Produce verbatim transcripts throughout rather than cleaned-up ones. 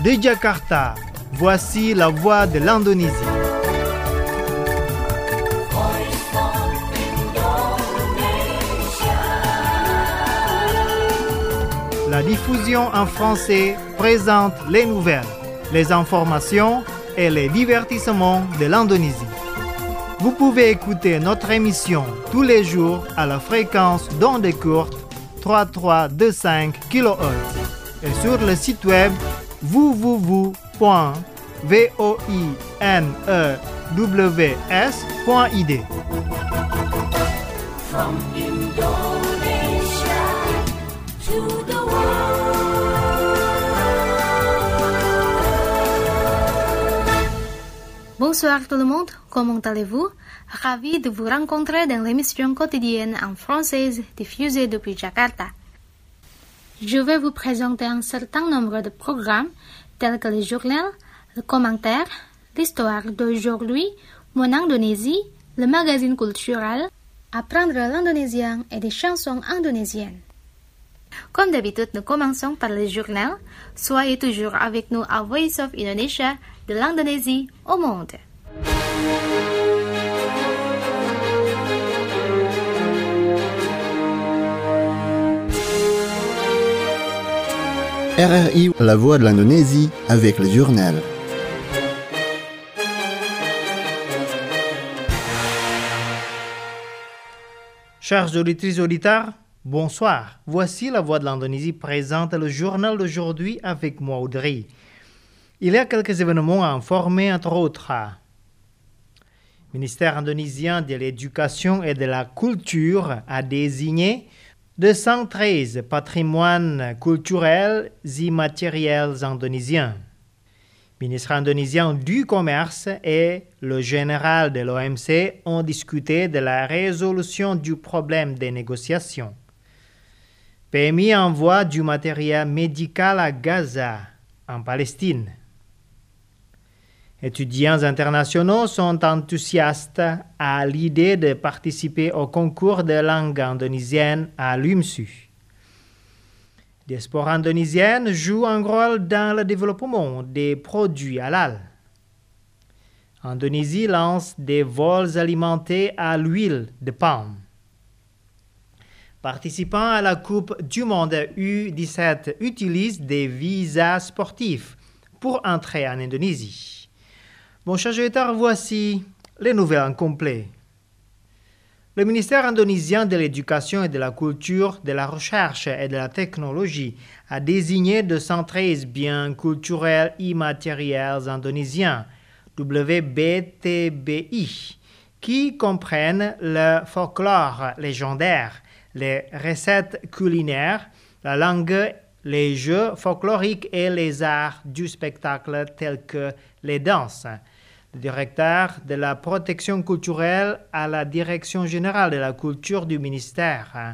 De Jakarta, voici la voix de l'Indonésie. La diffusion en français présente les nouvelles, les informations et les divertissements de l'Indonésie. Vous pouvez écouter notre émission tous les jours à la fréquence d'onde courte trois mille trois cent vingt-cinq kilohertz et sur le site web w w w point voinews point i d. From Indonesia to the Bonsoir tout le monde, comment allez-vous? Ravi de vous rencontrer dans l'émission quotidienne en française diffusée depuis Jakarta. Je vais vous présenter un certain nombre de programmes tels que le journal, le commentaire, l'histoire d'aujourd'hui, mon Indonésie, le magazine culturel, apprendre l'indonésien et des chansons indonésiennes. Comme d'habitude, nous commençons par le journal. Soyez toujours avec nous à Voice of Indonesia, de l'Indonésie au monde. R R I, la voix de l'Indonésie, avec le journal. Chers auditrices et auditeurs, bonsoir. Voici la voix de l'Indonésie présente le journal d'aujourd'hui avec moi, Audrey. Il y a quelques événements à informer, entre autres. Le ministère indonésien de l'Éducation et de la Culture a désigné deux cent treize patrimoines culturels immatériels indonésiens. Le ministre indonésien du Commerce et le général de l'O M C ont discuté de la résolution du problème des négociations. P M I envoie du matériel médical à Gaza, en Palestine. Étudiants internationaux sont enthousiastes à l'idée de participer au concours de langue indonésienne à l'U M S U. La diaspora indonésienne joue un rôle dans le développement des produits halal. Indonésie lance des vols alimentés à l'huile de palme. Participants à la Coupe du Monde U dix-sept utilisent des visas sportifs pour entrer en Indonésie. Bon, chers auditeurs, voici les nouvelles en complet. Le ministère indonésien de l'Éducation et de la Culture, de la Recherche et de la Technologie a désigné deux cent treize biens culturels immatériels indonésiens, W B T B I, qui comprennent le folklore légendaire, les recettes culinaires, la langue, les jeux folkloriques et les arts du spectacle tels que les danses. Le directeur de la protection culturelle à la Direction générale de la culture du ministère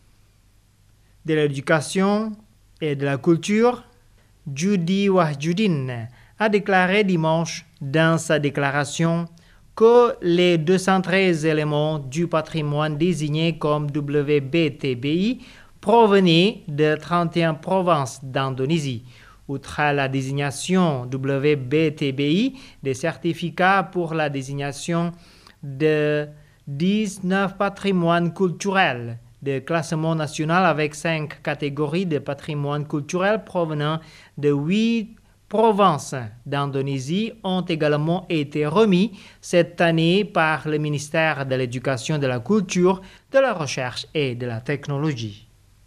de l'Éducation et de la Culture, Judy Wahjudin, a déclaré dimanche dans sa déclaration que les deux cent treize éléments du patrimoine désignés comme W B T B I provenaient de trente et une provinces d'Indonésie. Outre la désignation W B T B I, des certificats pour la désignation de dix-neuf patrimoines culturels de classement national avec cinq catégories de patrimoine culturel provenant de huit provinces d'Indonésie ont également été remis cette année par le ministère de l'Éducation, de la Culture, de la Recherche et de la Technologie.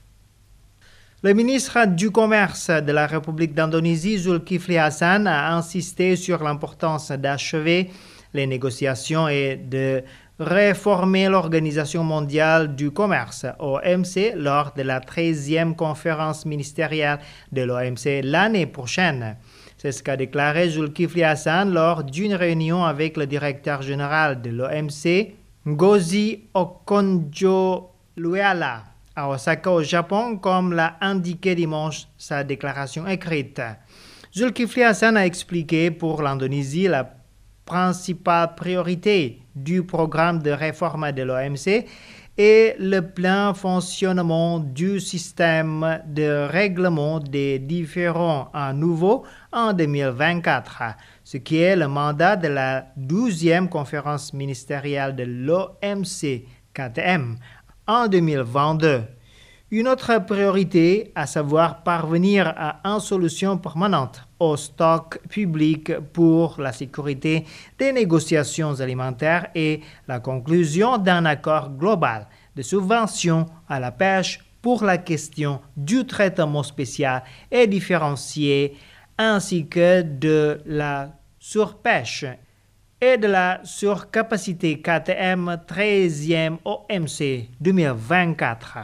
Le ministre du Commerce de la République d'Indonésie, Zulkifli Hasan, a insisté sur l'importance d'achever les négociations et de réformer l'Organisation mondiale du commerce, O M C, lors de la treizième conférence ministérielle de l'O M C l'année prochaine. C'est ce qu'a déclaré Zulkifli Hasan lors d'une réunion avec le directeur général de l'O M C, Ngozi Okonjo-Iweala, à Osaka au Japon, comme l'a indiqué dimanche sa déclaration écrite. Zulkifli Hasan a expliqué pour l'Indonésie la principale priorité du programme de réforme de l'O M C et le plein fonctionnement du système de règlement des différends à nouveau en deux mille vingt-quatre, ce qui est le mandat de la douzième conférence ministérielle de l'O M C K T M en deux mille vingt-deux. Une autre priorité, à savoir parvenir à une solution permanente au stock public pour la sécurité des négociations alimentaires et la conclusion d'un accord global de subvention à la pêche pour la question du traitement spécial et différencié ainsi que de la surpêche et de la surcapacité K T M treizième O M C deux mille vingt-quatre.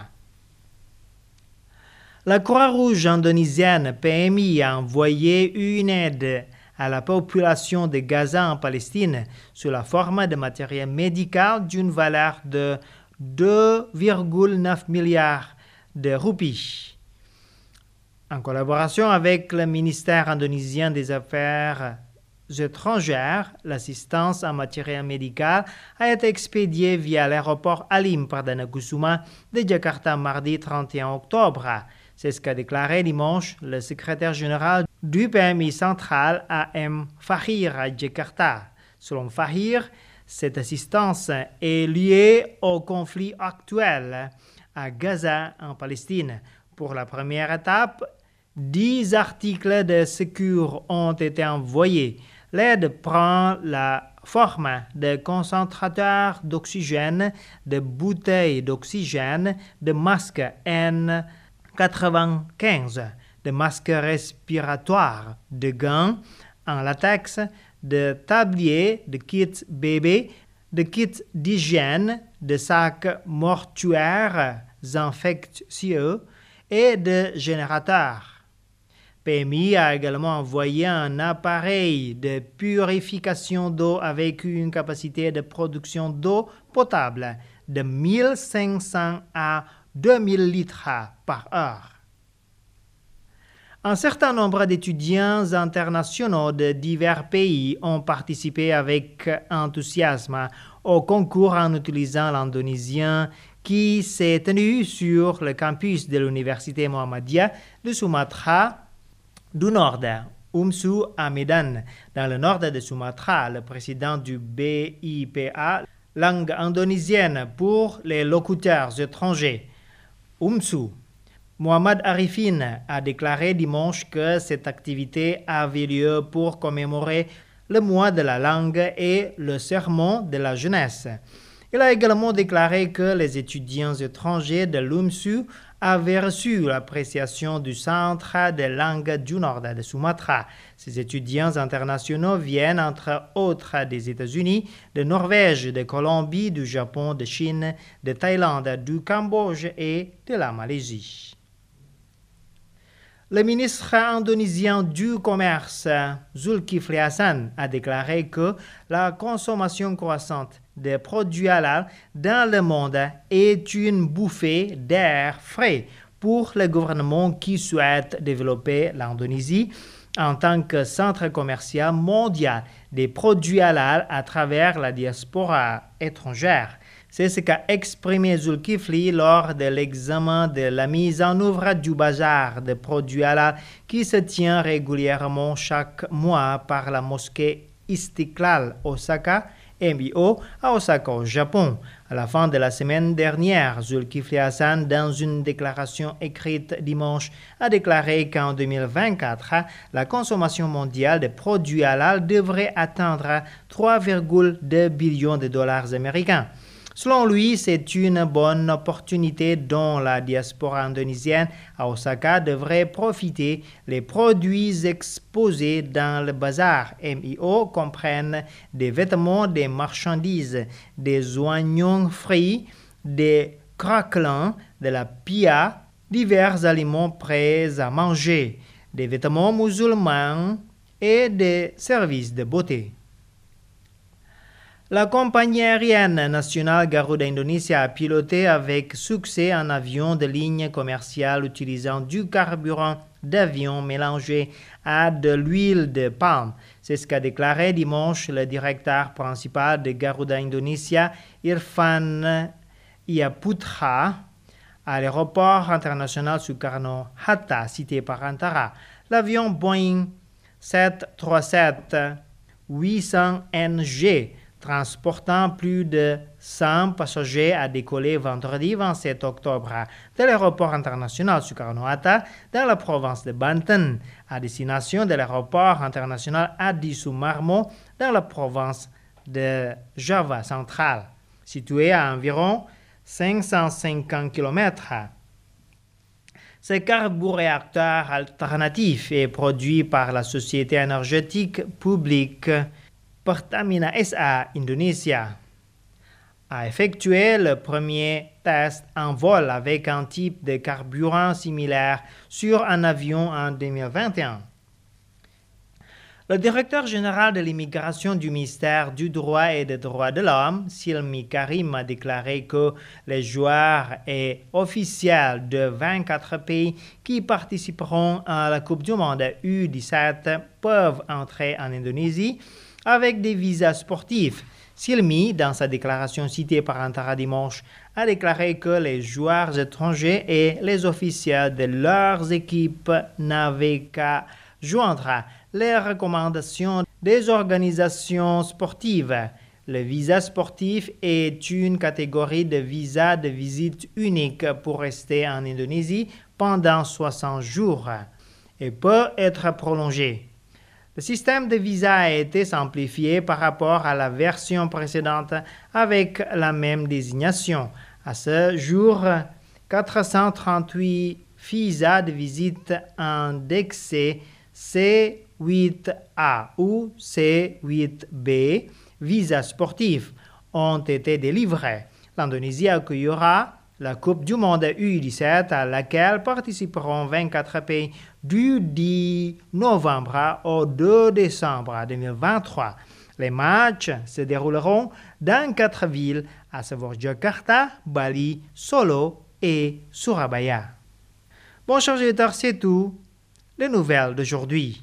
La Croix-Rouge indonésienne P M I a envoyé une aide à la population de Gaza en Palestine sous la forme de matériel médical d'une valeur de deux virgule neuf milliards de roupies. En collaboration avec le ministère indonésien des Affaires étrangères, l'assistance en matériel médical a été expédiée via l'aéroport Halim Perdanakusuma de Jakarta mardi trente et un octobre. C'est ce qu'a déclaré dimanche le secrétaire général du P M I central A M Fahir à Jakarta. Selon Fahir, cette assistance est liée au conflit actuel à Gaza en Palestine. Pour la première étape, dix articles de secours ont été envoyés. L'aide prend la forme de concentrateurs d'oxygène, de bouteilles d'oxygène, de masques N quatre-vingt-quinze, de masques respiratoires, de gants en latex, de tabliers, de kits bébés, de kits d'hygiène, de sacs mortuaires infectieux et de générateurs. P M I a également envoyé un appareil de purification d'eau avec une capacité de production d'eau potable de mille cinq cents à deux mille litres par heure. Un certain nombre d'étudiants internationaux de divers pays ont participé avec enthousiasme au concours en utilisant l'indonésien qui s'est tenu sur le campus de l'Université Muhammadiyah de Sumatra du Nord, UMSU à Medan, dans le nord de Sumatra. Le président du B I P A, langue indonésienne pour les locuteurs étrangers, UMSU, Muhammad Arifin, a déclaré dimanche que cette activité avait lieu pour commémorer le mois de la langue et le sermon de la jeunesse. Il a également déclaré que les étudiants étrangers de l'UMSU avaient reçu l'appréciation du Centre de langue du Nord de Sumatra. Ces étudiants internationaux viennent entre autres des États-Unis, de Norvège, de Colombie, du Japon, de Chine, de Thaïlande, du Cambodge et de la Malaisie. Le ministre indonésien du Commerce, Zulkifli Hasan, a déclaré que la consommation croissante de produits halal dans le monde est une bouffée d'air frais pour le gouvernement qui souhaite développer l'Indonésie en tant que centre commercial mondial des produits halal à travers la diaspora étrangère. C'est ce qu'a exprimé Zulkifli lors de l'examen de la mise en œuvre du bazar de produits halal qui se tient régulièrement chaque mois par la mosquée Istiqlal Osaka, M I O, à Osaka au Japon. À la fin de la semaine dernière, Zulkifli Hasan, dans une déclaration écrite dimanche, a déclaré qu'en deux mille vingt-quatre, la consommation mondiale de produits halal devrait atteindre trois virgule deux billions de dollars américains. Selon lui, c'est une bonne opportunité dont la diaspora indonésienne à Osaka devrait profiter. Les produits exposés dans le bazar M I O comprennent des vêtements, des marchandises, des oignons frits, des craquelins, de la pia, divers aliments prêts à manger, des vêtements musulmans et des services de beauté. La compagnie aérienne nationale Garuda Indonesia a piloté avec succès un avion de ligne commerciale utilisant du carburant d'avion mélangé à de l'huile de palme. C'est ce qu'a déclaré dimanche le directeur principal de Garuda Indonesia, Irfan Iyaputra, à l'aéroport international Sukarno-Hatta, cité par Antara. L'avion Boeing sept cent trente-sept huit cents N G, transportant plus de cent passagers, a décollé vendredi vingt-sept octobre de l'aéroport international Sukarno-Hatta dans la province de Banten, à destination de l'aéroport international Adi Sumarmo dans la province de Java centrale, située à environ cinq cent cinquante kilomètres. Ce carburéacteur alternatif est produit par la société énergétique publique Pertamina S A Indonesia, a effectué le premier test en vol avec un type de carburant similaire sur un avion en deux mille vingt et un. Le directeur général de l'immigration du ministère du Droit et des Droits de l'Homme, Silmi Karim, a déclaré que les joueurs et officiels de vingt-quatre pays qui participeront à la Coupe du Monde U dix-sept peuvent entrer en Indonésie avec des visas sportifs. Silmi, dans sa déclaration citée par Antara dimanche, a déclaré que les joueurs étrangers et les officiels de leurs équipes n'avaient qu'à joindre les recommandations des organisations sportives. Le visa sportif est une catégorie de visa de visite unique pour rester en Indonésie pendant soixante jours et peut être prolongé. Le système de visa a été simplifié par rapport à la version précédente avec la même désignation. À ce jour, quatre cent trente-huit visas de visite indexés C huit A ou C huit B, visas sportifs, ont été délivrés. L'Indonésie accueillera la Coupe du Monde U dix-sept à laquelle participeront vingt-quatre pays du dix novembre au deux décembre deux mille vingt-trois. Les matchs se dérouleront dans quatre villes, à savoir Jakarta, Bali, Solo et Surabaya. Bon, chers auditeurs, c'est tout. Les nouvelles d'aujourd'hui.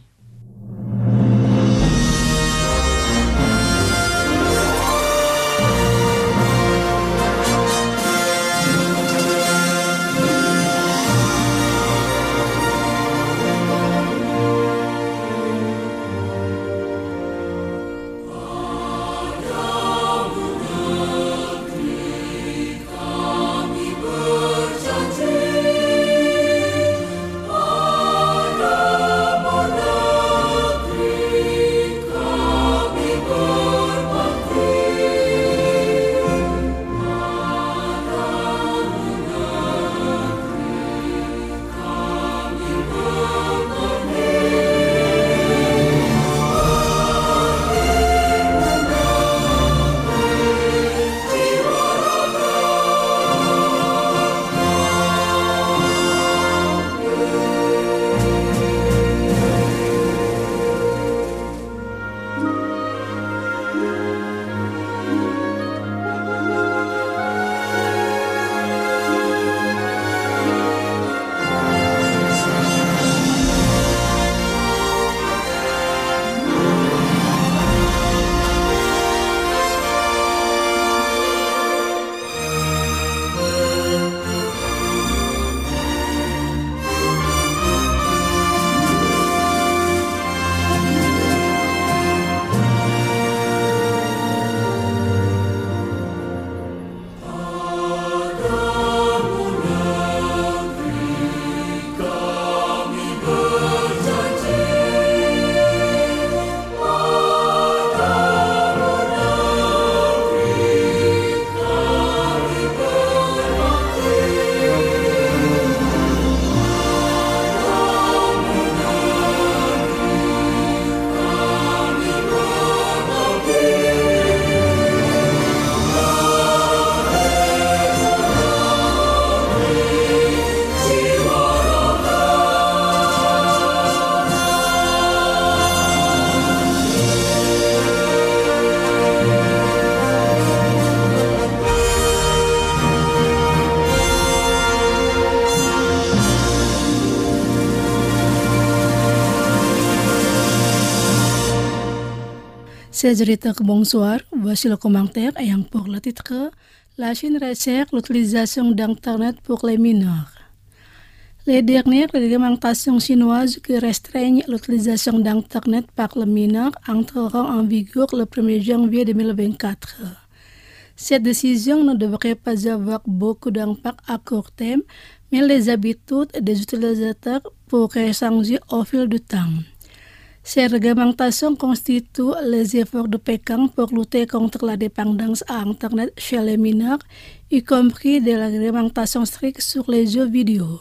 C'est direct bonsoir, voici le commentaire ayant pour le titre La Chine resserre l'utilisation d'Internet pour les mineurs. Les dernières réglementations chinoises qui restreignent l'utilisation d'Internet par les mineurs entreront en vigueur le premier janvier deux mille vingt-quatre. Cette décision ne devrait pas avoir beaucoup d'impact à court terme, mais les habitudes des utilisateurs pourraient changer au fil du temps. Ces réglementations constituent les efforts de Pékin pour lutter contre la dépendance à Internet chez les mineurs, y compris des réglementations strictes sur les jeux vidéo.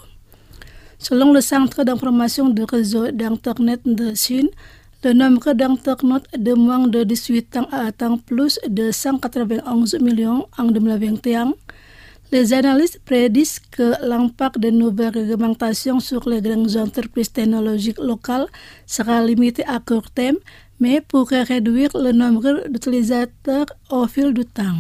Selon le Centre d'information du réseau d'Internet de Chine, le nombre d'internautes de moins de dix-huit ans a atteint plus de cent quatre-vingt-onze millions en deux mille vingt et un. Les analystes prédisent que l'impact des nouvelles réglementations sur les grandes entreprises technologiques locales sera limité à court terme, mais pourrait réduire le nombre d'utilisateurs au fil du temps.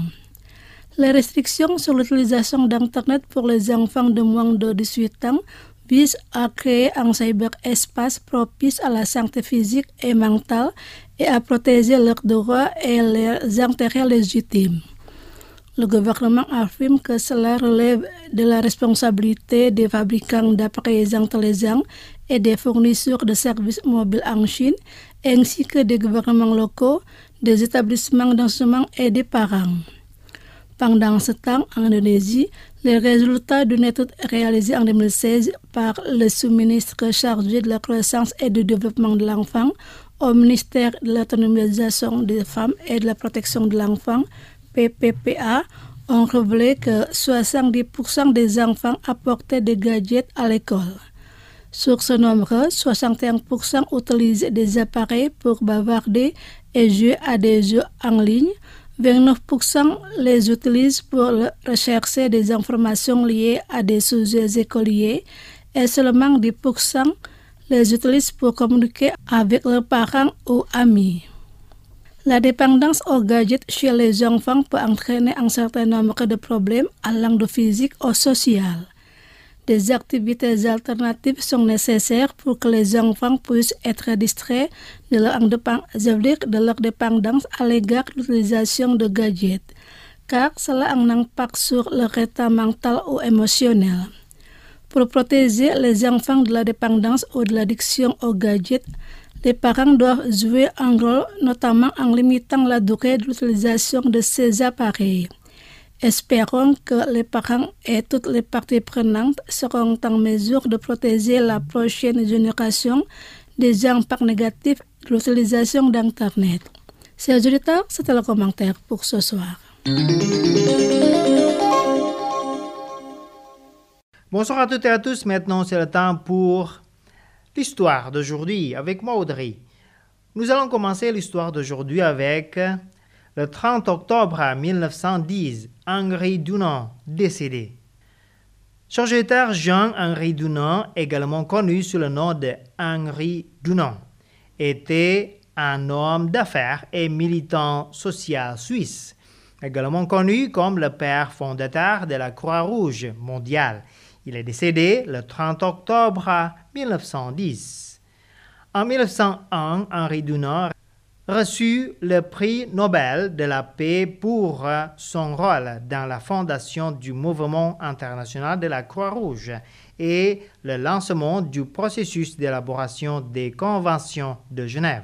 Les restrictions sur l'utilisation d'Internet pour les enfants de moins de dix-huit ans visent à créer un cyberespace propice à la santé physique et mentale et à protéger leurs droits et leurs intérêts légitimes. Le gouvernement affirme que cela relève de la responsabilité des fabricants d'appareils intelligents et des fournisseurs de services mobiles en Chine, ainsi que des gouvernements locaux, des établissements d'enseignement et des parents. Pendant ce temps, en Indonésie, les résultats d'une étude réalisée en deux mille seize par le sous-ministre chargé de la croissance et du développement de l'enfant au ministère de l'autonomisation des femmes et de la protection de l'enfant, P P P A, ont révélé que soixante-dix pour cent des enfants apportaient des gadgets à l'école. Sur ce nombre, soixante et un pour cent utilisent des appareils pour bavarder et jouer à des jeux en ligne, vingt-neuf pour cent les utilisent pour rechercher des informations liées à des sujets écoliers et seulement dix pour cent les utilisent pour communiquer avec leurs parents ou amis. La dépendance aux gadgets chez les enfants peut entraîner un certain nombre de problèmes allant de physique au social. Des activités alternatives sont nécessaires pour que les enfants puissent être distraits de leur, de leur dépendance à l'égard de l'utilisation de gadgets, car cela a un impact sur leur état mental ou émotionnel. Pour protéger les enfants de la dépendance ou de l'addiction aux gadgets, les parents doivent jouer un rôle, notamment en limitant la durée de l'utilisation de ces appareils. Espérons que les parents et toutes les parties prenantes seront en mesure de protéger la prochaine génération des impacts négatifs de l'utilisation d'Internet. Chers auditeurs, c'était le commentaire pour ce soir. Bonsoir à toutes et à tous. Maintenant, c'est le temps pour l'histoire d'aujourd'hui avec moi, Audrey. Nous allons commencer l'histoire d'aujourd'hui avec le trente octobre mille neuf cent dix, Henri Dunant, décédé. Chargeur Jean-Henri Dunant, également connu sous le nom de Henri Dunant, était un homme d'affaires et militant social suisse, également connu comme le père fondateur de la Croix-Rouge mondiale. Il est décédé le trente octobre mille neuf cent dix. En mille neuf cent un, Henri Dunant reçut le prix Nobel de la paix pour son rôle dans la fondation du mouvement international de la Croix-Rouge et le lancement du processus d'élaboration des conventions de Genève.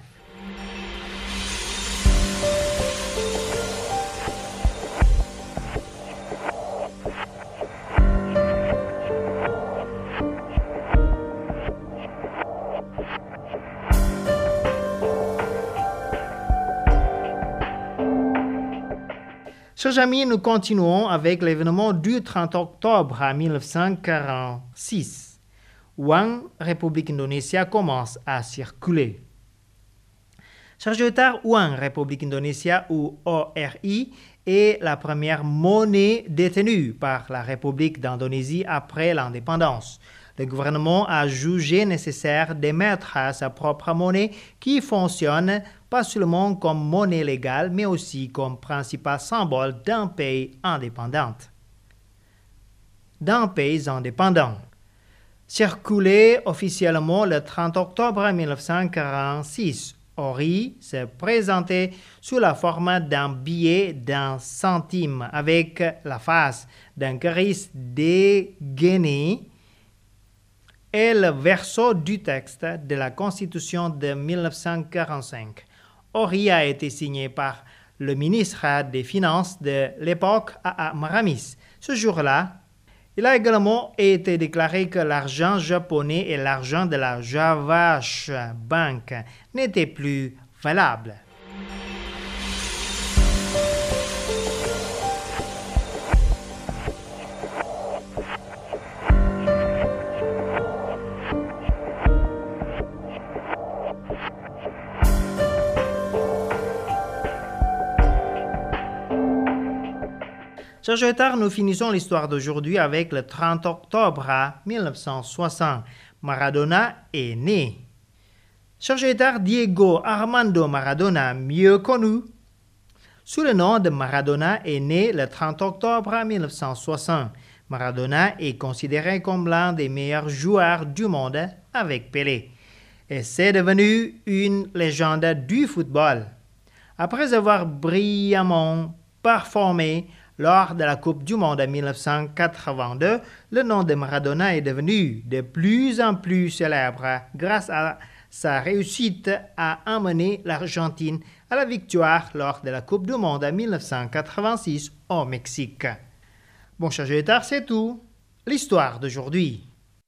Chers amis, nous continuons avec l'événement du trente octobre mille neuf cent quarante-six. Uang République Indonésie commence à circuler. Chers auditeurs, Uang République Indonésie ou O R I est la première monnaie détenue par la République d'Indonésie après l'indépendance. Le gouvernement a jugé nécessaire d'émettre sa propre monnaie qui fonctionne pas seulement comme monnaie légale, mais aussi comme principal symbole d'un pays indépendant. D'un pays indépendant. Circulé officiellement le trente octobre mille neuf cent quarante-six, Ori se présentait sous la forme d'un billet d'un centime avec la face d'un Christ dégainé et le verso du texte de la Constitution de mille neuf cent quarante-cinq. Ori a été signé par le ministre des Finances de l'époque, A A Maramis. Ce jour-là, il a également été déclaré que l'argent japonais et l'argent de la Javash Bank n'étaient plus valables. Chers auditeurs, nous finissons l'histoire d'aujourd'hui avec le trente octobre mille neuf cent soixante. Maradona est né. Chers auditeurs, Diego Armando Maradona, mieux connu sous le nom de Maradona, est né le trente octobre mille neuf cent soixante. Maradona est considéré comme l'un des meilleurs joueurs du monde avec Pelé. Et c'est devenu une légende du football. Après avoir brillamment performé lors de la Coupe du Monde en mille neuf cent quatre-vingt-deux, le nom de Maradona est devenu de plus en plus célèbre grâce à sa réussite à emmener l'Argentine à la victoire lors de la Coupe du Monde en mille neuf cent quatre-vingt-six au Mexique. Bon, chers auditeurs, c'est tout. L'histoire d'aujourd'hui.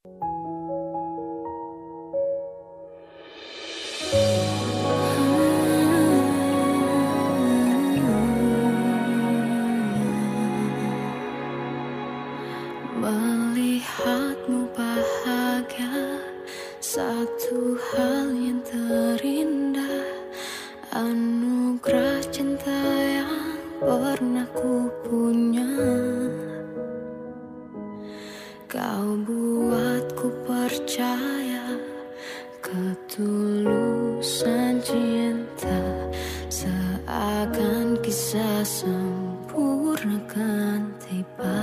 Melihatmu bahagia, satu hal yang terindah, anugerah cinta yang pernah ku punya. Kau buatku percaya ketulusan cinta, seakan kisah sempurna kan tiba.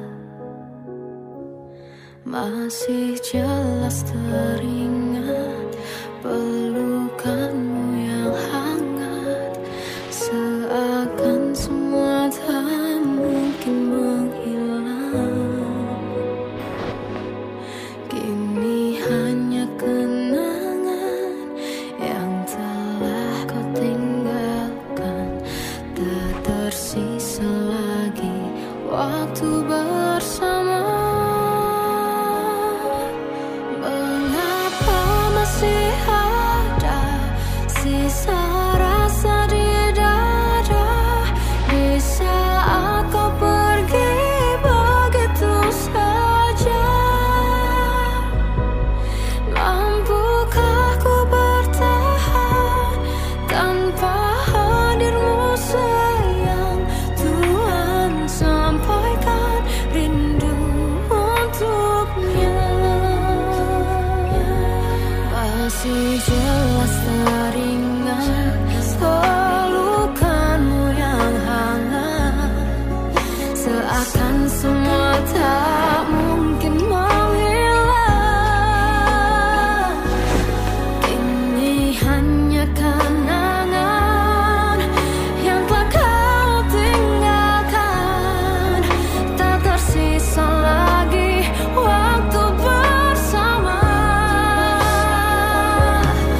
Masih jelas teringat pelukanmu yang hangat, seakan semua tak mungkin menghilang. Kini hanya kenangan yang telah kau tinggalkan, tak tersisa lagi waktu bersama. Masih ada sisa rasa di dada di saat kau pergi begitu saja. Mampukah ku bertahan tanpa hadirmu sayang? Tuhan sampaikan rindu untuknya. Masih jelas teringat pelukanmu yang hangat, seakan semua tak mungkin menghilang. Kini hanya kenangan yang telah kau tinggalkan, tak tersisa lagi waktu bersama.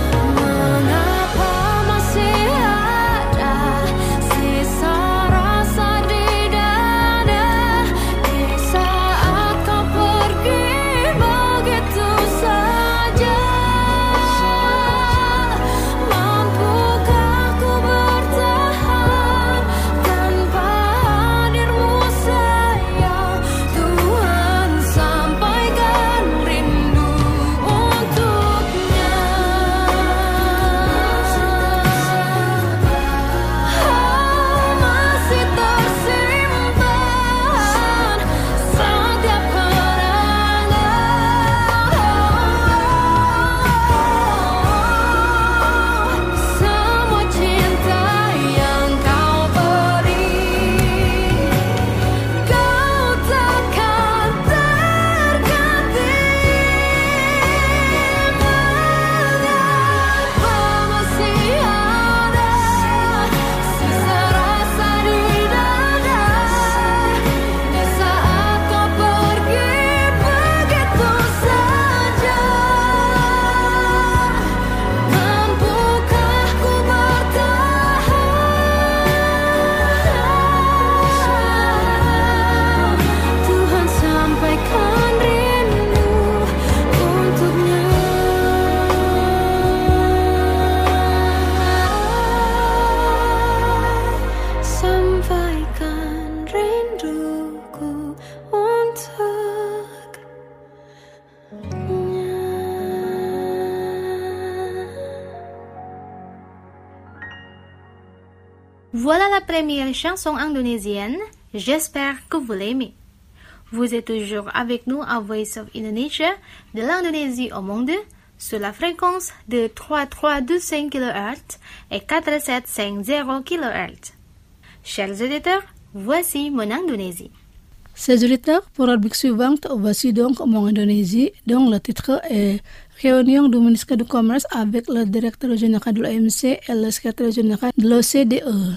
Voilà la première chanson indonésienne. J'espère que vous l'aimez. Vous êtes toujours avec nous à Voice of Indonesia, de l'Indonésie au monde, sur la fréquence de trois mille trois cent douze kilohertz et quatre mille sept cent cinquante kilohertz. Chers auditeurs, voici mon Indonésie. Chers auditeurs, pour la rubrique suivante, voici donc mon Indonésie, dont le titre est Réunion du ministre du Commerce avec le directeur général de l'O M C et le secrétaire général de l'O C D E.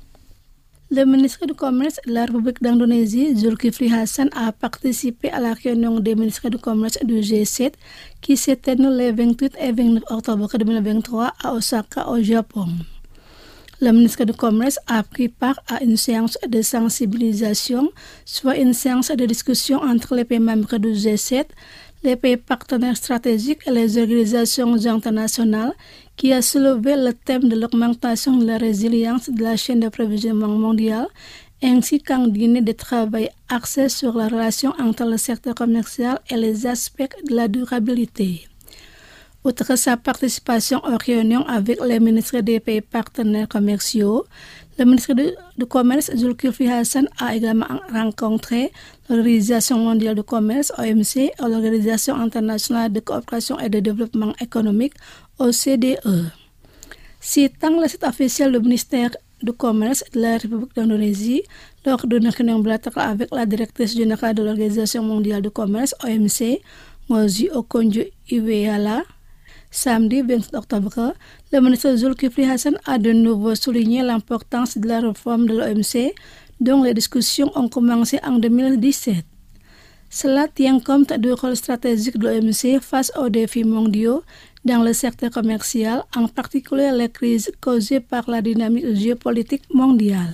Le ministre du Commerce de la République d'Indonésie, Zulkifli Hasan, a participé à la réunion des ministres du Commerce du G sept qui s'est tenue les vingt-huit et vingt-neuf octobre deux mille vingt-trois à Osaka, au Japon. Le ministre du Commerce a pris part à une séance de sensibilisation, soit une séance de discussion entre les pays membres du G sept, les pays partenaires stratégiques et les organisations internationales qui a soulevé le thème de l'augmentation de la résilience de la chaîne d'approvisionnement mondiale ainsi qu'un dîner de travail axé sur la relation entre le secteur commercial et les aspects de la durabilité. Outre sa participation aux réunions avec les ministres des pays partenaires commerciaux, le ministre du, du Commerce, Zulkifli Hasan, a également rencontré l'Organisation mondiale du commerce, O M C, et l'Organisation internationale de coopération et de développement économique, O C D E. Citant le site officiel du ministère du Commerce de la République d'Indonésie, lors d'une réunion bilatérale avec la directrice générale de l'Organisation mondiale du commerce, O M C, Ngozi Okonjo-Iweala, samedi vingt-sept octobre, le ministre Zulkifli Hasan a de nouveau souligné l'importance de la réforme de l'O M C, dont les discussions ont commencé en deux mille dix-sept. Cela tient compte du rôle stratégique de l'O M C face aux défis mondiaux dans le secteur commercial, en particulier les crises causées par la dynamique géopolitique mondiale.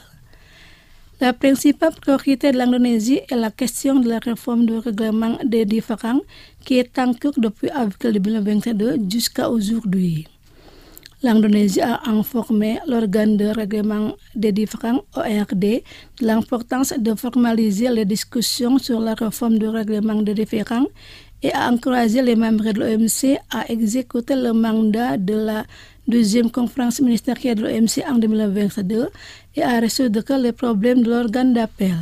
La principale priorité de l'Indonésie est la question de la réforme du règlement des différends qui est en cours depuis avril deux mille vingt-deux jusqu'à aujourd'hui. L'Indonésie a informé l'organe de règlement des différends O R D de l'importance de formaliser les discussions sur la réforme du règlement des différends et a encouragé les membres de l'O M C à exécuter le mandat de la deuxième conférence ministérielle de l'O M C en deux mille vingt-deux et à résoudre les problèmes de l'organe d'appel.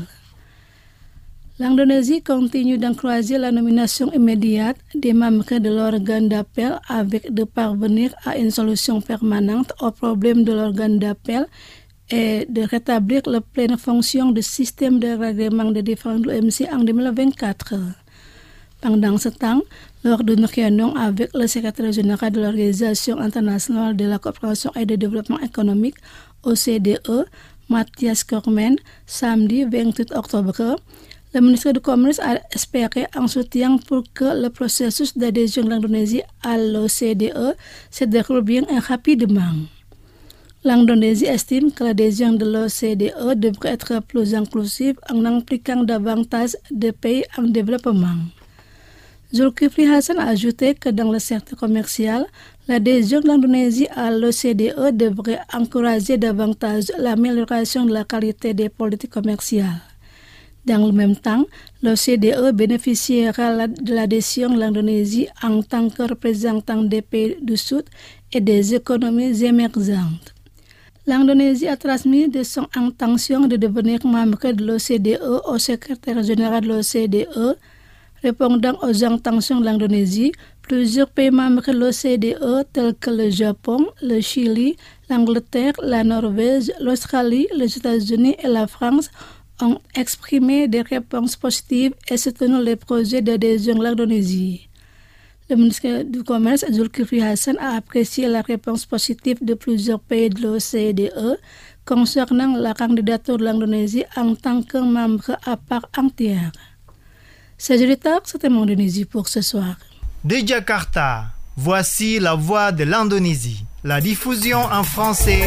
L'Indonésie continue d'encourager la nomination immédiate des membres de l'organe d'appel avec de parvenir à une solution permanente aux problèmes de l'organe d'appel et de rétablir la pleine fonction du système de règlement des différends de l'O M C en deux mille vingt-quatre. Pendant ce temps, lors d'une réunion avec le secrétaire général de l'Organisation internationale de la coopération et du développement économique, O C D E, Mathias Cormen, samedi vingt-huit octobre, le ministre du Commerce a espéré un soutien pour que le processus d'adhésion de l'Indonésie à l'O C D E se déroule bien et rapidement. L'Indonésie estime que l'adhésion de l'O C D E devrait être plus inclusive en impliquant davantage de pays en développement. Zulkifli Hasan a ajouté que dans le secteur commercial, l'adhésion de l'Indonésie à l'O C D E devrait encourager davantage l'amélioration de la qualité des politiques commerciales. Dans le même temps, l'O C D E bénéficiera de l'adhésion de l'Indonésie en tant que représentant des pays du Sud et des économies émergentes. L'Indonésie a transmis de son intention de devenir membre de l'O C D E au secrétaire général de l'O C D E. Répondant aux intentions de l'Indonésie, plusieurs pays membres de l'O C D E tels que le Japon, le Chili, l'Angleterre, la Norvège, l'Australie, les États-Unis et la France ont exprimé des réponses positives et soutenu les projets d'adhésion de l'Indonésie. Le ministre du Commerce, Zulkifli Hasan, a apprécié la réponse positive de plusieurs pays de l'O C D E concernant la candidature de l'Indonésie en tant que membre à part entière. C'est auditeurs, c'était mon Indonésie pour ce soir. De Jakarta, voici la voix de l'Indonésie. La diffusion en français.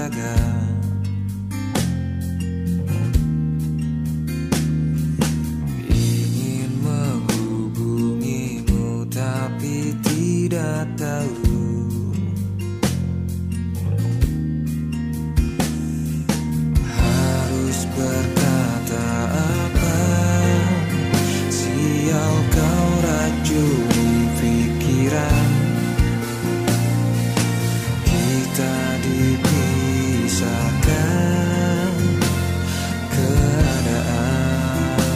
jaga. Ingin menghubungimu tapi tidak tahu harus berkata apa. Sial kau racuni pikiran, kita dipisahkan keadaan.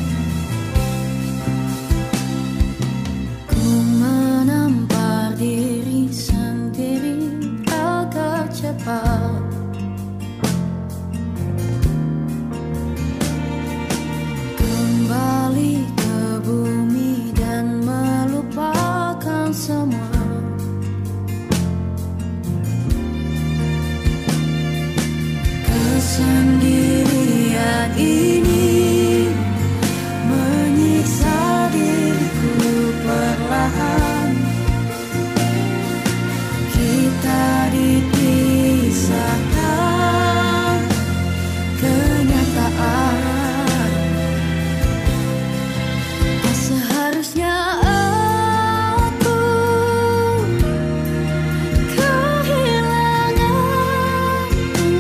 Ku menampar diri sendiri agar cepat kembali ke bumi dan melupakan semua. Kesendirian ini menyiksa diriku perlahan. Kita dipisahkan kenyataan. Tak seharusnya aku kehilanganmu.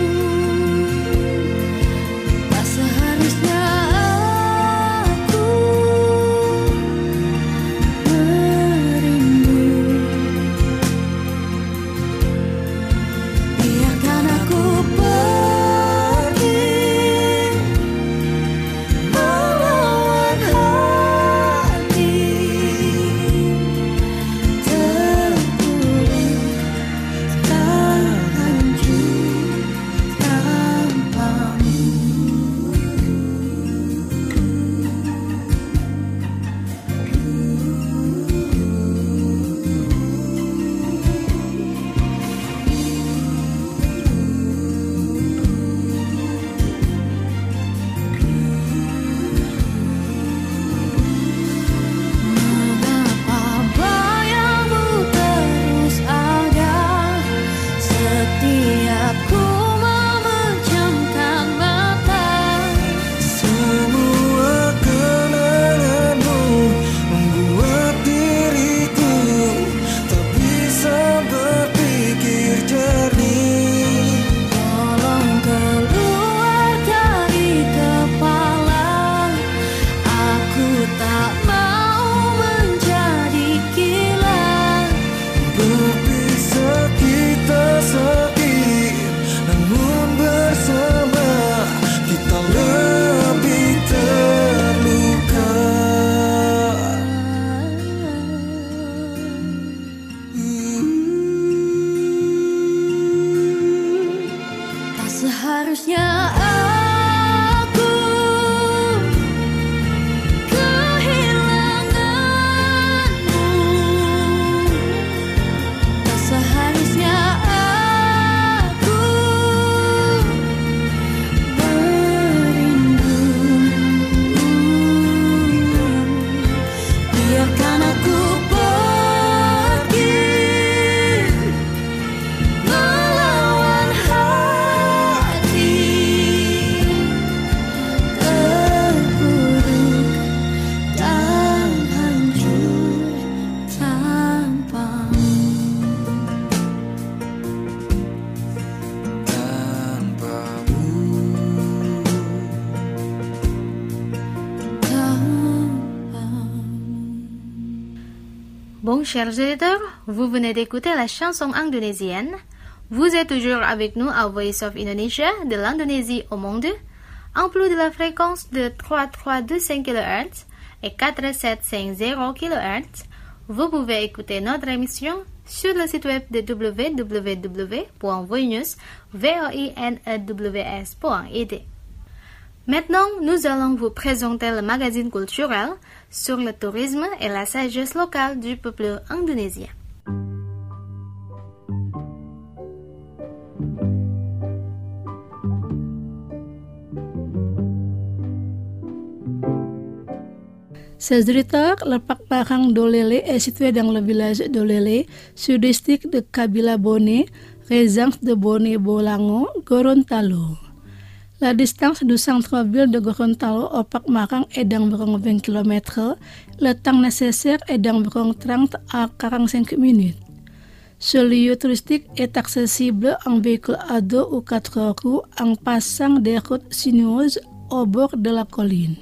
Tak seharusnya aku merindu. Biarkan aku pergi melawan hati terpuruk tak hancur tanpamu. Mengapa bayangmu terus ada setiap ku memejamkan mata? Semua kenanganmu membuat diriku tak bisa berpikir jernih. Tolong keluar dari kepala. Aku tak mau menjadi gila. Berpisah kita sakit, namun bersama kita lebih terluka. Tak seharusnya aku kehilanganmu. Tak seharusnya aku merindu. Biarkan aku pergi melawan hati terpuruk dan hancur tanpamu. Bon, chers auditeurs, vous venez d'écouter la chanson indonésienne. Vous êtes toujours avec nous à Voice of Indonesia, de l'Indonésie au monde, en plus de la fréquence de trois mille trois cent vingt-cinq kilohertz et quatre mille sept cent cinquante kilohertz. Vous pouvez écouter notre émission sur le site web de w w w point voinews point e d. Maintenant, nous allons vous présenter le magazine culturel sur le tourisme et la sagesse locale du peuple indonésien. Sazritar, Lapak Parang Dolele est situé dans le village d'Olele, sur le district de Kabila Bone, résidence de Bonnet-Bolango, Gorontalo. La distance du centre-ville de Gorontalo au parc marin est d'environ vingt kilomètres. Le temps nécessaire est d'environ trente à quarante-cinq minutes. Ce lieu touristique est accessible en véhicule à deux ou quatre roues en passant des routes sinueuses au bord de la colline.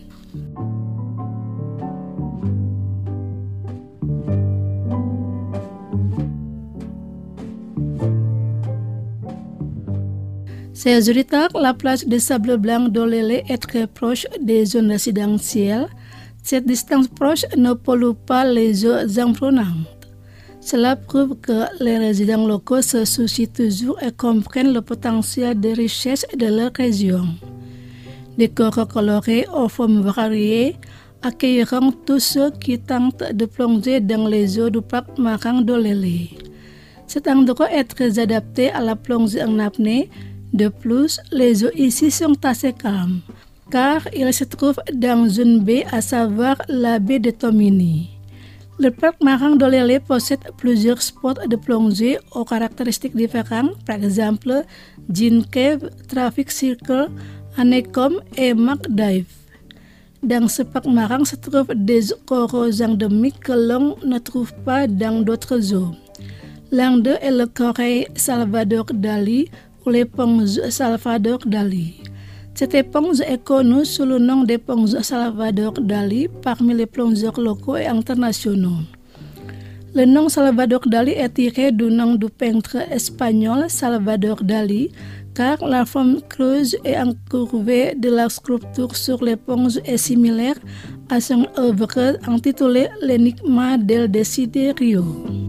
Chers auditeurs, la plage de sable blanc d'Olélé est très proche des zones résidentielles. Cette distance proche ne pollue pas les eaux environnantes. Cela prouve que les résidents locaux se soucient toujours et comprennent le potentiel de richesse de leur région. Des coraux colorés aux formes variées accueilleront tous ceux qui tentent de plonger dans les eaux du parc marin d'Olélé. Cet endroit est très adapté à la plongée en apnée. De plus, les eaux ici sont assez calmes, car il se trouve dans une baie, à savoir la baie de Tomini. Le parc marin d'Olélé possède plusieurs spots de plongée aux caractéristiques différentes, par exemple Gin Cave, Traffic Circle, Honeycomb et Mark Dive. Dans ce parc marin se trouvent des coraux endémiques que l'on ne trouve pas dans d'autres eaux. L'un d'eux est le corail Salvador Dali, ou l'éponge Salvador Dali. Cette éponge est connue sous le nom d'éponge Salvador Dali parmi les plongeurs locaux et internationaux. Le nom Salvador Dali est tiré du nom du peintre espagnol Salvador Dali, car la forme creuse et incurvée de la sculpture sur l'éponge est similaire à son œuvre intitulée L'Enigma del Desiderio.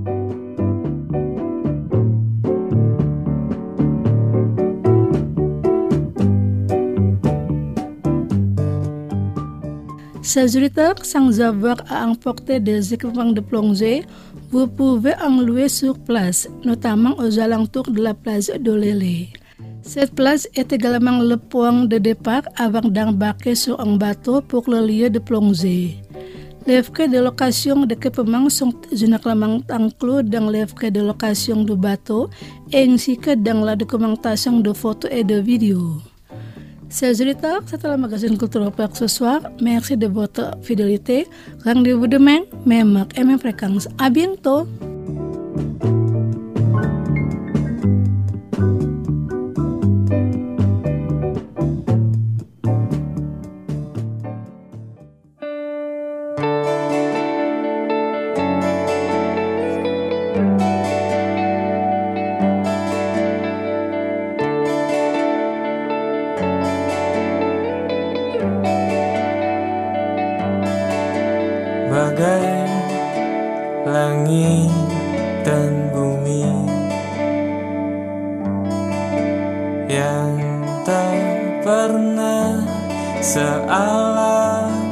Chers auditeurs, sans avoir à emporter des équipements de plongée, vous pouvez en louer sur place, notamment aux alentours de la plage d'Olélé. Cette plage est également le point de départ avant d'embarquer sur un bateau pour le lieu de plongée. Les frais de location d'équipement sont généralement inclus dans les frais de location du bateau ainsi que dans la documentation de photos et de vidéos. Chers auditeurs, c'était le magazine Culture pour ce soir. Merci de votre fidélité. Rendez-vous demain, même heure et même fréquence. À bientôt. Bagai langit dan bumi yang tak pernah sealam,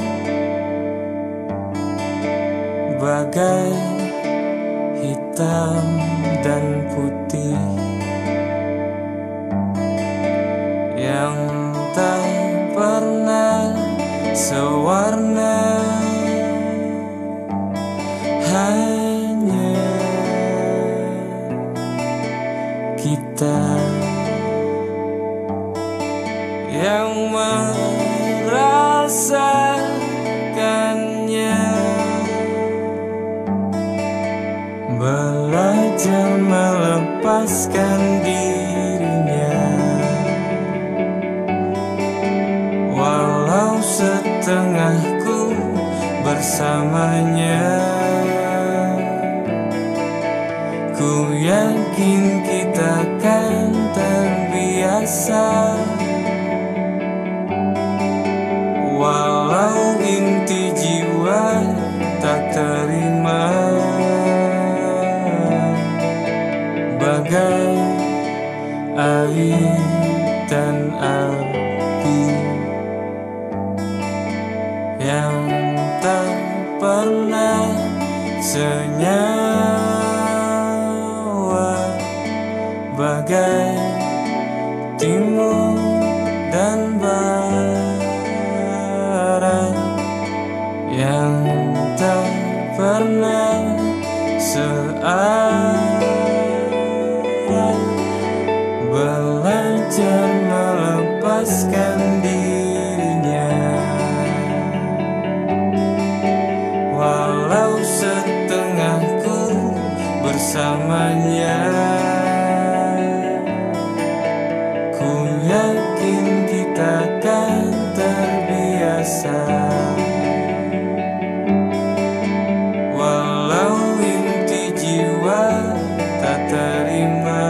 bagai hitam dan putih yang tak pernah sewarna. Hanya kita yang merasakannya, belajar melepaskan dirinya, walau setengahku bersamanya. Ku yakin kita kan terbiasa, walau inti jiwa tak terima. Bagai air dan api yang tak pernah senyawa, bagai timur dan barat yang tak pernah searah. setengahku bersamanya. Ku yakin kita kan terbiasa, walau inti jiwa tak terima.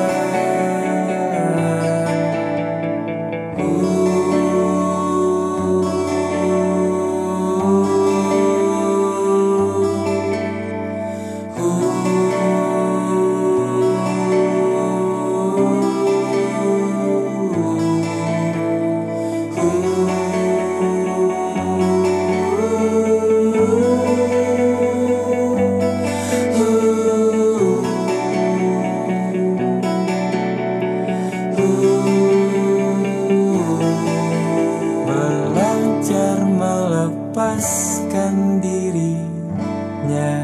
Belajar melepaskan dirinya,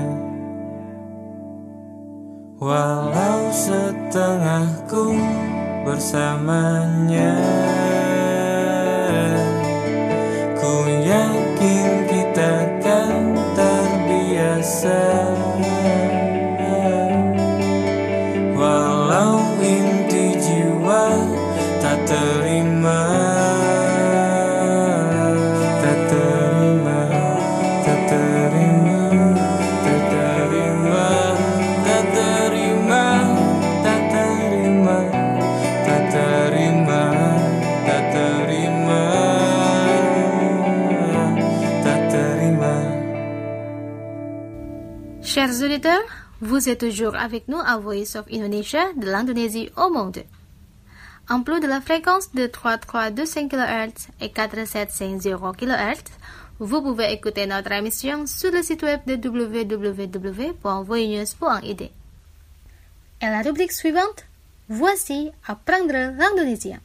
walau setengahku bersamanya. Ku yakin kita kan terbiasa, walau inti jiwa tak terima. Tak terima, tak terima, tak terima, tak terima, tak terima, tak terima, tak terima, tak terima. Chers auditeurs, vous êtes toujours avec nous à Voice of Indonesia de l'Indonésie au monde. En plus de la fréquence de trois trois deux cinq kilohertz et quatre sept cinq zéro kilohertz, vous pouvez écouter notre émission sur le site web de w w w point voinews point i d. Et la rubrique suivante, voici Apprendre l'indonésien.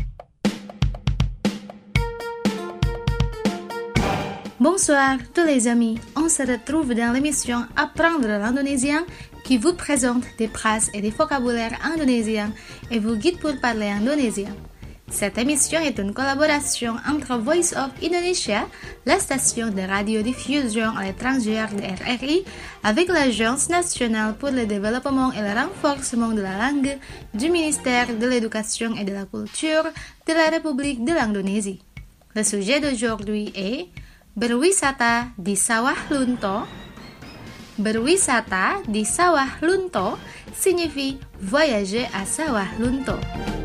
Bonsoir tous les amis, on se retrouve dans l'émission Apprendre l'indonésien qui vous présente des phrases et des vocabulaires indonésiens et vous guide pour parler indonésien. Cette émission est une collaboration entre Voice of Indonesia, la station de radiodiffusion à l'étranger de R R I, avec l'Agence nationale pour le développement et le renforcement de la langue du ministère de l'Éducation et de la Culture de la République de l'Indonésie. Le sujet d'aujourd'hui est berwisata di Sawah Lunto. Berwisata di Sawah Lunto signifie voyager à Sawah Lunto.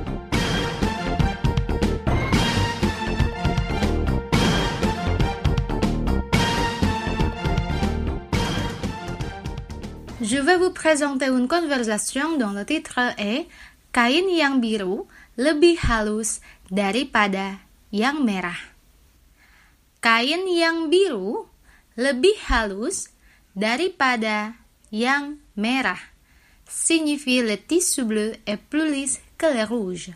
Je vais vous présenter une conversation dont le titre est Kain yang biru lebih halus daripada yang merah. Kain yang biru lebih halus daripada yang merah signifie le tissu bleu est plus lisse que le rouge.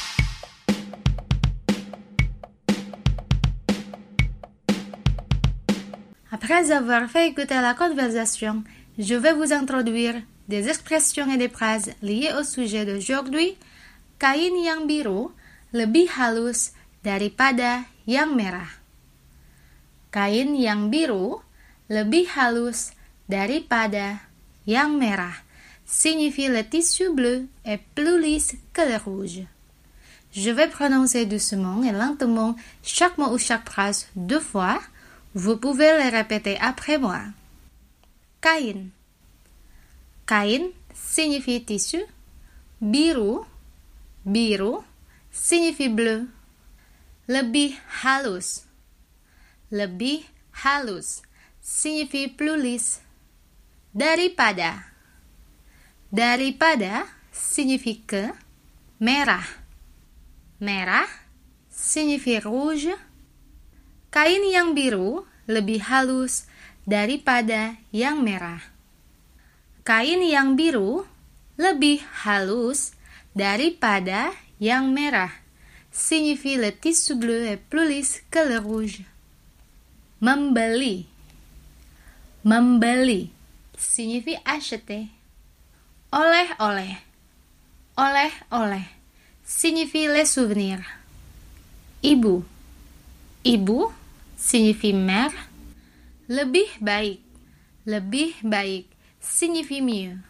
Après avoir fait écouter la conversation, je vais vous introduire des expressions et des phrases liées au sujet d'aujourd'hui. Kain yang biru lebih halus daripada yang merah. Kain yang biru lebih halus daripada yang merah signifie le tissu bleu est plus lisse que le rouge. Je vais prononcer doucement et lentement chaque mot ou chaque phrase deux fois. Vous pouvez les répéter après moi. Kain. Kain signifie tissu. Biru. Biru signifie bleu. Lebih halus. Lebih halus signifie plus lisse. Daripada. Daripada signifie que. Merah. Merah signifie rouge. Kain yang biru lebih halus daripada yang merah. Kain yang biru lebih halus daripada yang merah signifie le tissu bleu est plus lisse que le rouge. Membeli. Membeli signifie acheter. Oleh-oleh. Oleh-oleh signifie les souvenirs. Ibu. Ibu signifie mère. Lebih baik. Lebih baik signifie mieux.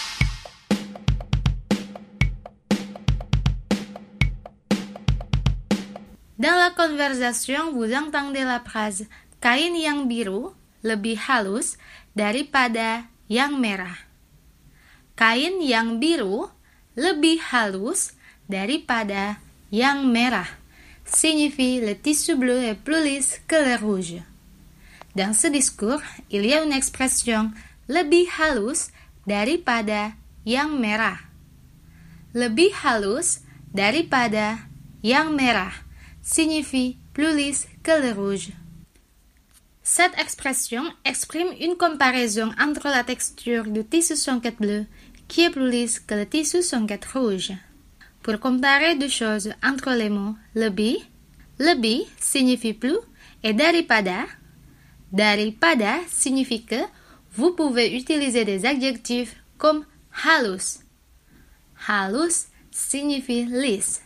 Dans la conversation, vous entendez la phrase kain yang biru lebih halus daripada yang merah. Kain yang biru lebih halus daripada yang merah signifie le tissu bleu est plus lisse que le rouge. Dans ce discours, il y a une expression lebih halus daripada yang merah. Lebih halus daripada yang merah signifie plus lisse que le rouge. Cette expression exprime une comparaison entre la texture du tissu sonquette bleu qui est plus lisse que le tissu sonquette rouge. Pour comparer deux choses entre les mots lebih, lebih signifie plus et daripada, daripada signifie que vous pouvez utiliser des adjectifs comme halus. Halus signifie lisse.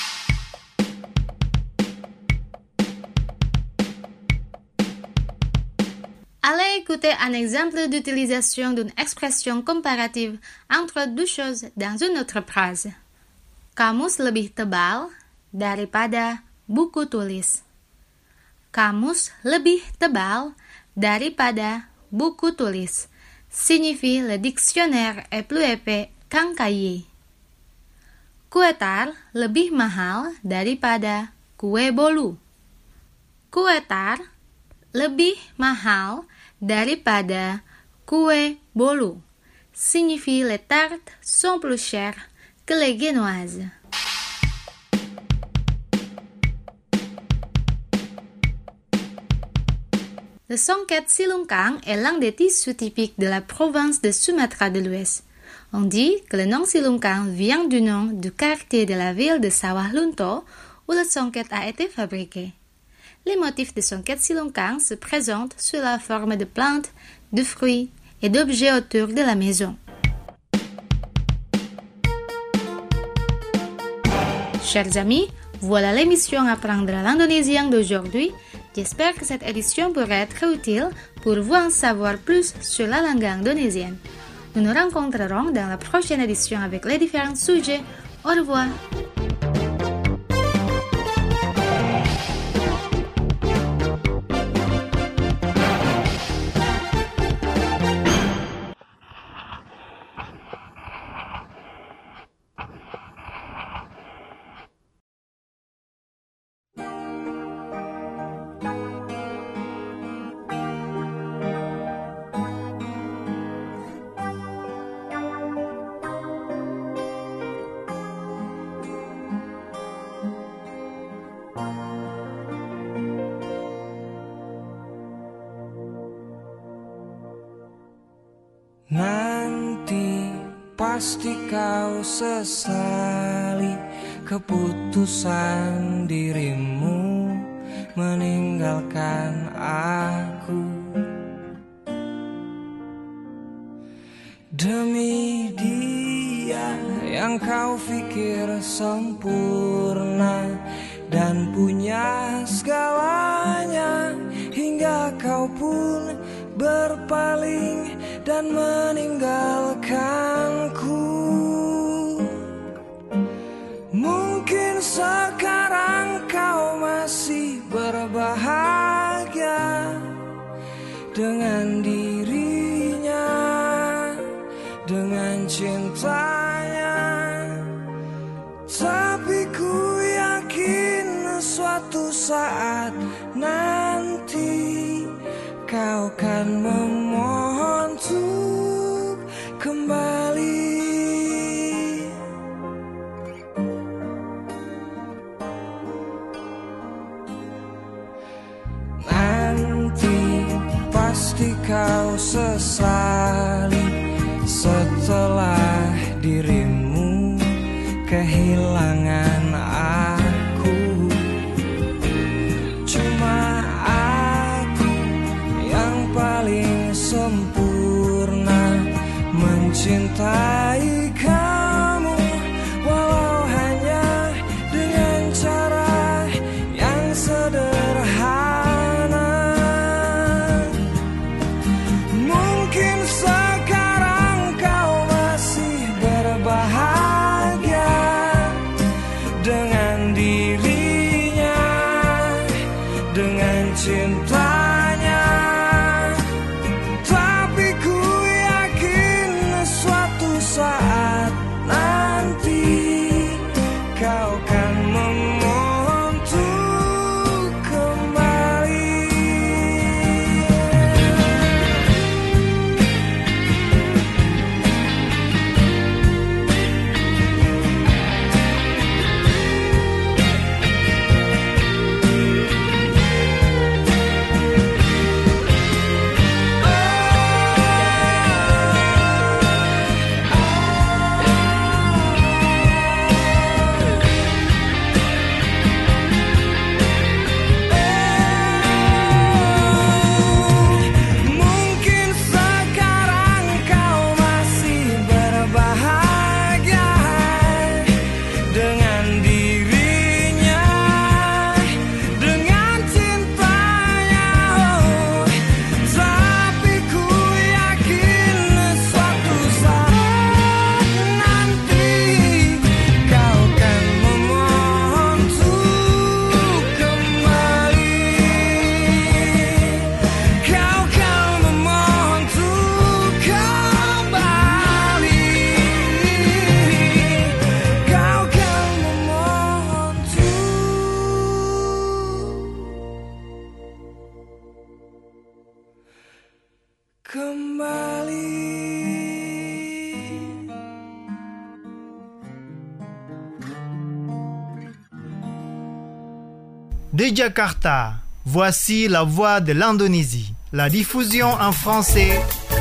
Allez écouter un exemple d'utilisation d'une expression comparative entre deux choses dans une autre phrase. Kamus lebih tebal daripada buku tulis. Kamus lebih tebal daripada buku tulis signifie le dictionnaire est plus épais qu'un cahier. Kue tar lebih mahal daripada kue bolu. Kue tar lebih mahal daripada kue bolu signifie les tartes sont plus chères que les viennoises. Le songket silungkang est l'un des tissus typiques de la province de Sumatra de l'Ouest. On dit que le nom silungkang vient du nom du quartier de la ville de Sawah Lunto où le songket a été fabriqué. Les motifs de songket silungkang se présentent sous la forme de plantes, de fruits et d'objets autour de la maison. Chers amis, voilà l'émission Apprendre l'indonésien d'aujourd'hui. J'espère que cette édition pourra être utile pour vous en savoir plus sur la langue indonésienne. Nous nous rencontrerons dans la prochaine édition avec les différents sujets. Au revoir. Nanti pasti kau sesali keputusan dirimu meninggalkan aku. Demi dia yang kau pikir sempurna dan punya segalanya, hingga kau pun berpaling dan meninggalkanku. Mungkin sekarang kau masih berbahagia dengan dirinya, dengan cintanya, tapi ku yakin suatu saat nanti kau kan memohon untuk kembali. Nanti pasti kau sesali setelah dirimu kehilangan aku. Cuma aku yang paling sempurna mencintai kamu, walau hanya dengan cara yang sederhana. Mungkin kembali. De Jakarta, voici la voix de l'Indonésie. La diffusion en français.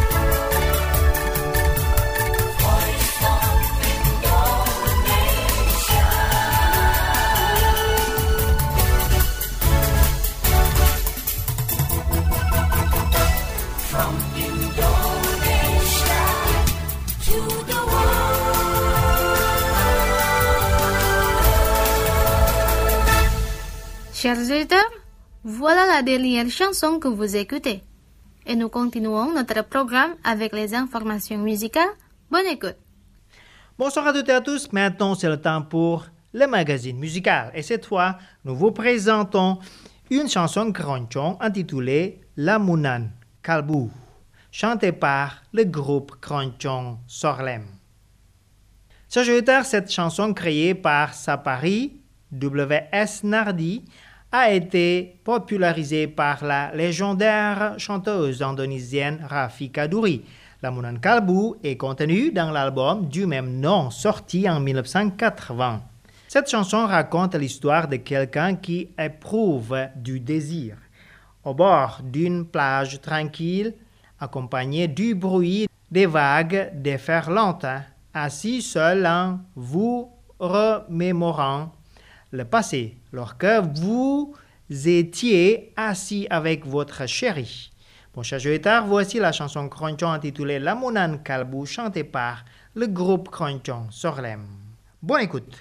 Chers auditeurs, voilà la dernière chanson que vous écoutez. Et nous continuons notre programme avec les informations musicales. Bonne écoute. Bonsoir à toutes et à tous. Maintenant, c'est le temps pour le magazine musical. Et cette fois, nous vous présentons une chanson keroncong intitulée Lamunan Kalbu, chantée par le groupe keroncong Sorlem. Chers auditeurs, cette chanson créée par Sapari W S Nardi a été popularisée par la légendaire chanteuse indonésienne Rafika Duri. Lamunan Kalbu est contenue dans l'album du même nom sorti en dix-neuf cent quatre-vingts. Cette chanson raconte l'histoire de quelqu'un qui éprouve du désir au bord d'une plage tranquille, accompagné du bruit des vagues déferlantes, assis seul en vous remémorant le passé, lorsque vous étiez assis avec votre chéri. Bon, chers auditeurs, voici la chanson keroncong intitulée Lamunan Kalbu, chantée par le groupe keroncong Sorlem. Bonne écoute.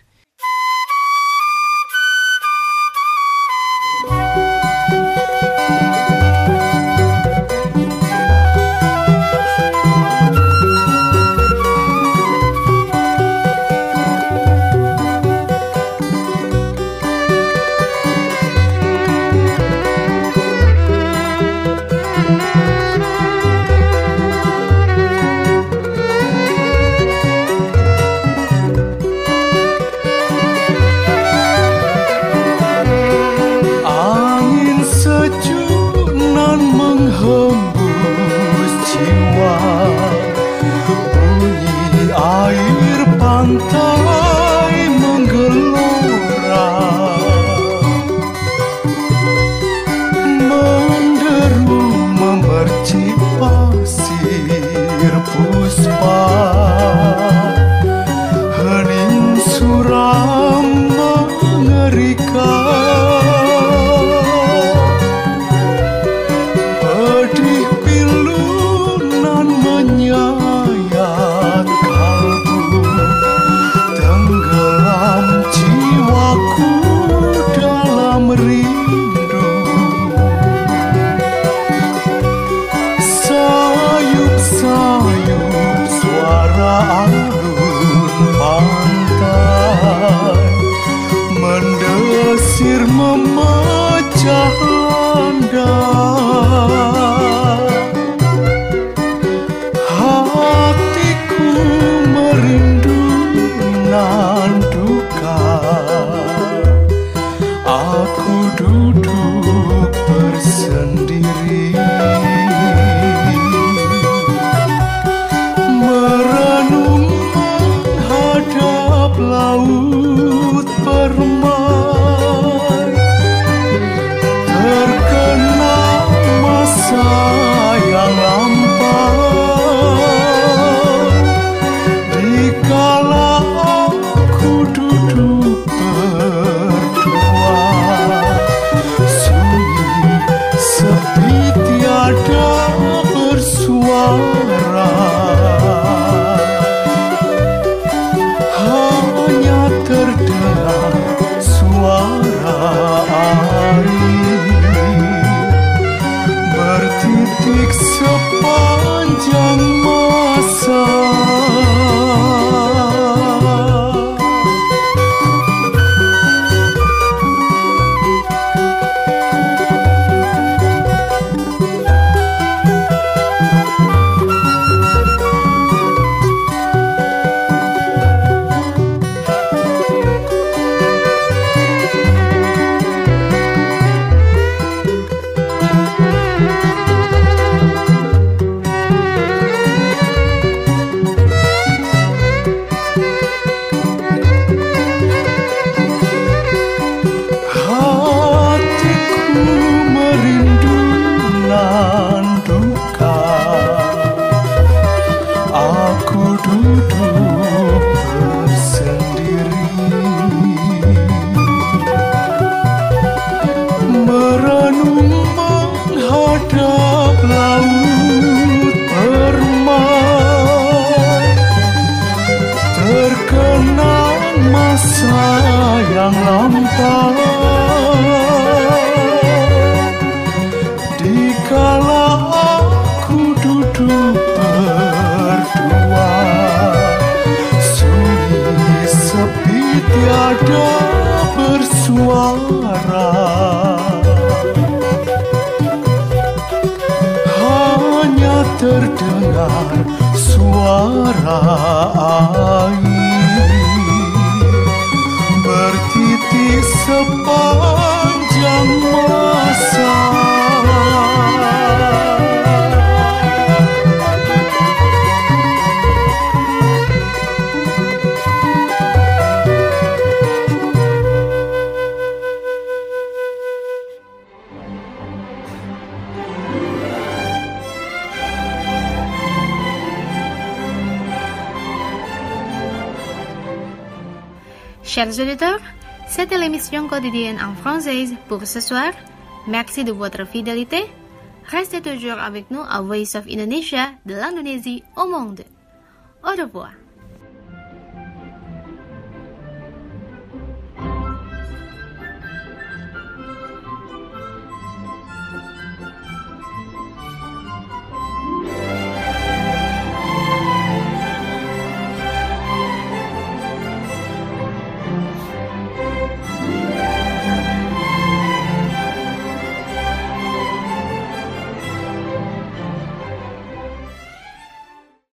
tiada bersuara, hanya terdengar suara air bertitis sepanjang masa. Chers auditeurs, c'était l'émission quotidienne en française pour ce soir. Merci de votre fidélité. Restez toujours avec nous à Voice of Indonesia de l'Indonésie au monde. Au revoir.